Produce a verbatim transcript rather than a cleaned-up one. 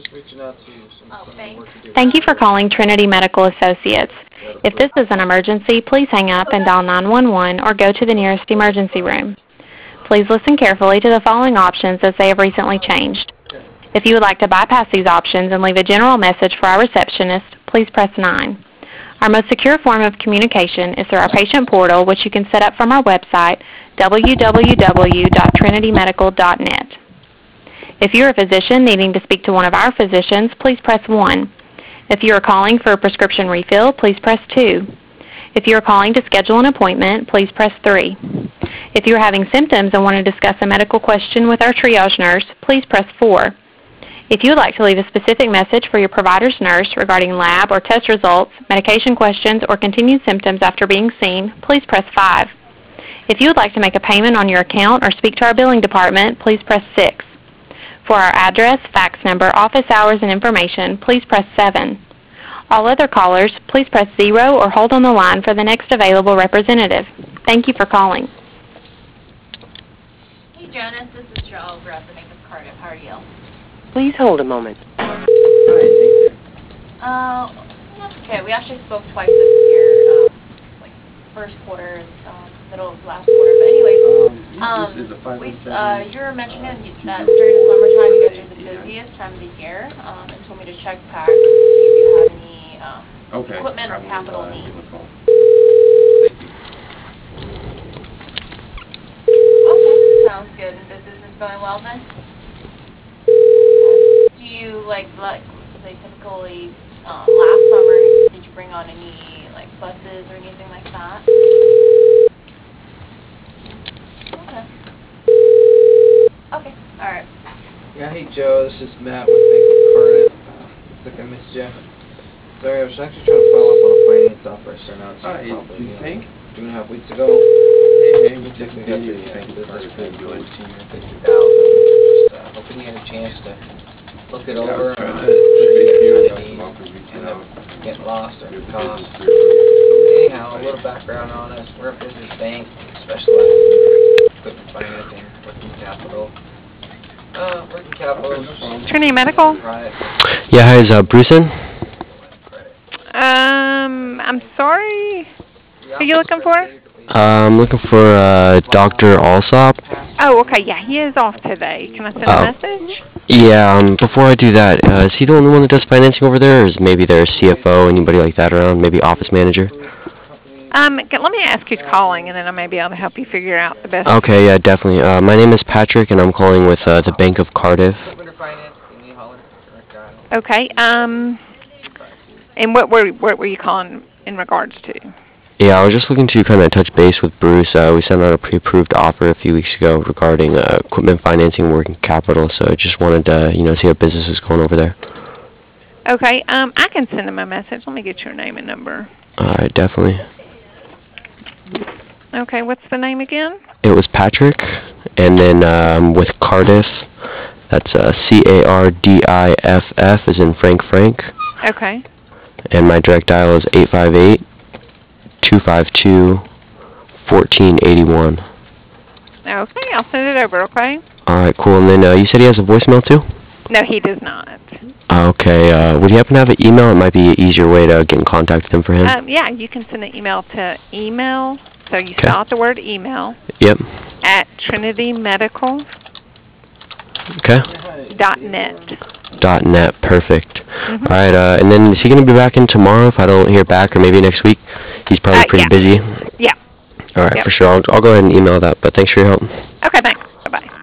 Reaching out to you. So Oh, thanks. Thank you for calling Trinity Medical Associates. If this is an emergency, please hang up and dial nine one one or go to the nearest emergency room. Please listen carefully to the following options as they have recently changed. If you would like to bypass these options and leave a general message for our receptionist, please press nine. Our most secure form of communication is through our patient portal, which you can set up from our website, w w w dot trinity medical dot net. If you are a physician needing to speak to one of our physicians, please press one. If you are calling for a prescription refill, please press two. If you are calling to schedule an appointment, please press three. If you are having symptoms and want to discuss a medical question with our triage nurse, please press four. If you would like to leave a specific message for your provider's nurse regarding lab or test results, medication questions, or continued symptoms after being seen, please press five. If you would like to make a payment on your account or speak to our billing department, please press six. For our address, fax number, office hours, and information, please press seven. All other callers, please press zero or hold on the line for the next available representative. Thank you for calling. Hey, Jonas, this is Joe over at the Bank of Cardiff. How are you? Please hold a moment. Uh, that's okay. We actually spoke twice this year, um, like first quarter and um, middle of last quarter. But anyways, um, we, uh, you were mentioning that during the summertime you guys are the busiest time of the year, um, and told me to check back to see if you have any um, okay. equipment or capital uh, needs. Thank you. Okay, sounds good. And business is going well then? Do you like like say typically um, last summer did you bring on any like buses or anything like that? Okay. Okay. All right. Yeah, hey Joe, this is Matt with Bank of Cardiff. Uh, looks like I missed you. Sorry, I was actually trying to follow up on a finance offer I sent out to Hi, you probably it's Hank. two and a half weeks ago. Hey, hey, we Just just got got your your bank business business card card good to senior. fifty thousand. Just uh, hoping you had a chance to look it Yeah, I over. was trying I'm to sure you thank you. guys Got need some offers reaching end up out. getting lost or Your cost. business here. Anyhow, a little background on us. We're a business bank specializing in equipment financing, working capital. Uh, working capital is Trinity Medical? private Yeah, hi, is uh, Bruce in? credit. Um, I'm sorry. We Who you offer looking for? credit based Uh, I'm looking for uh, Doctor Alsop. Oh, okay, yeah, he is off today. Can I send a Oh. message? Yeah, um, before I do that, uh, is he the only one that does financing over there, or is maybe their C F O, anybody like that around, maybe office manager? Um, g- let me ask who's calling, and then I may be able to help you figure out the best. Okay, yeah, definitely. Uh, my name is Patrick, and I'm calling with uh, the Bank of Cardiff. Equipment or finance, give me a holler. Direct dial. Okay, um, and what were what were you calling in regards to? Yeah, I was just looking to kind of touch base with Bruce. Uh, we sent out a pre-approved offer a few weeks ago regarding uh, equipment financing, working capital. So I just wanted to, you know, see how business is going over there. Okay, um, I can send him a message. Let me get your name and number. All right, definitely. Okay, what's the name again? It was Patrick, and then um, with Cardiff, that's uh, C A R D I F F, as in Frank Frank. Okay. And my direct dial is eight five eight, two five two, one four eight one. Okay, I'll send it over, okay? All right, cool. And then uh, you said he has a voicemail too? No, he does not. Okay, uh, would you happen to have an email? It might be an easier way to get in contact with him for him. Um, yeah, you can send an email to email, so you Okay. spell out the word email, Yep. at trinity medical Okay. dot net. Dot net, perfect. Mm-hmm. All right, uh, and then is he going to be back in tomorrow if I don't hear back, or maybe next week? He's probably Uh, pretty yeah. busy. Yeah. All right, Yep. for sure. I'll, I'll go ahead and email that, but thanks for your help. Okay, thanks.